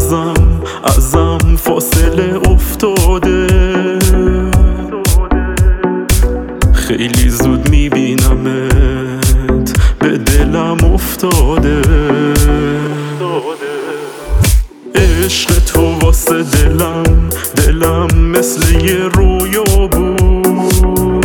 ازم فاصله افتاده، خیلی زود میبینمت به دلم افتاده. عشق تو واسه دلم مثل یه رویا بود.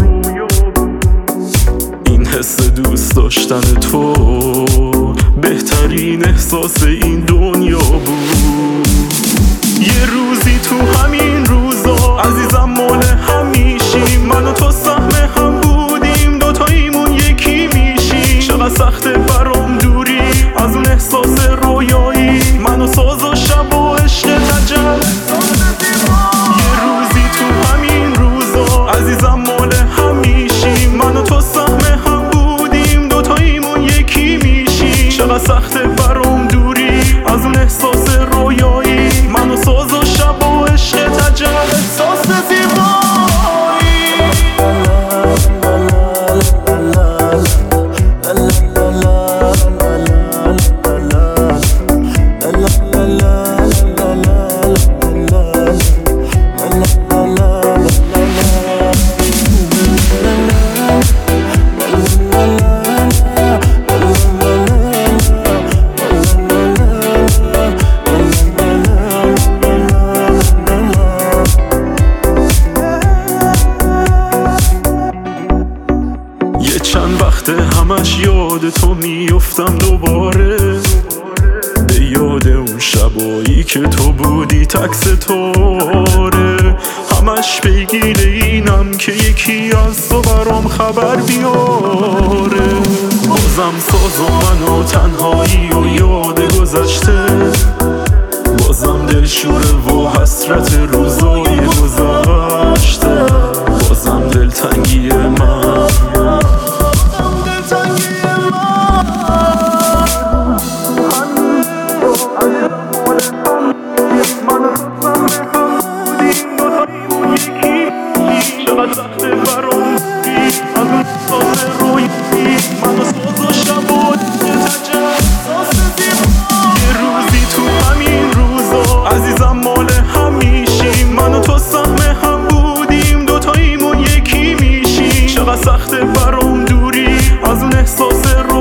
این حس دوست داشتن تو بهترین احساس این دنیا بود. یه روزی تو همین روزا عزیزم مال همیشی، من و تو سهم هم بودیم، دوتاییمون یکی میشیم. چقدر سخته برام دوری از اون احساس رویایی، من و ساز و شب و عشق تجل. یه روزی تو همین روزا عزیزم مال همیشی، من و تو سهم هم بودیم، دوتاییمون یکی میشیم. چقدر سخته برام دوری از اون احساس رویایی، من و ساز و شب و عشق تجل. احساس چند وقته همش یاد تو میفتم دوباره، به یاد اون شبایی که تو بودی تک ستاره. همش پیگیر اینم که یکی از تو برام خبر بیاره. بازم ساز و من و تنهایی و یاد گذشته، بازم دلشوره و حسرت روزای گذشته، بازم دلتنگی من. چقدر سخته برام از اون احساس رویایی، من و ساز و شب و تجل. یه روزی تو همین روزا عزیزم مال همیشی، من و تو سهم هم بودیم، دوتاییمون یکی میشیم. چقدر سخته برام دوری از اون احساس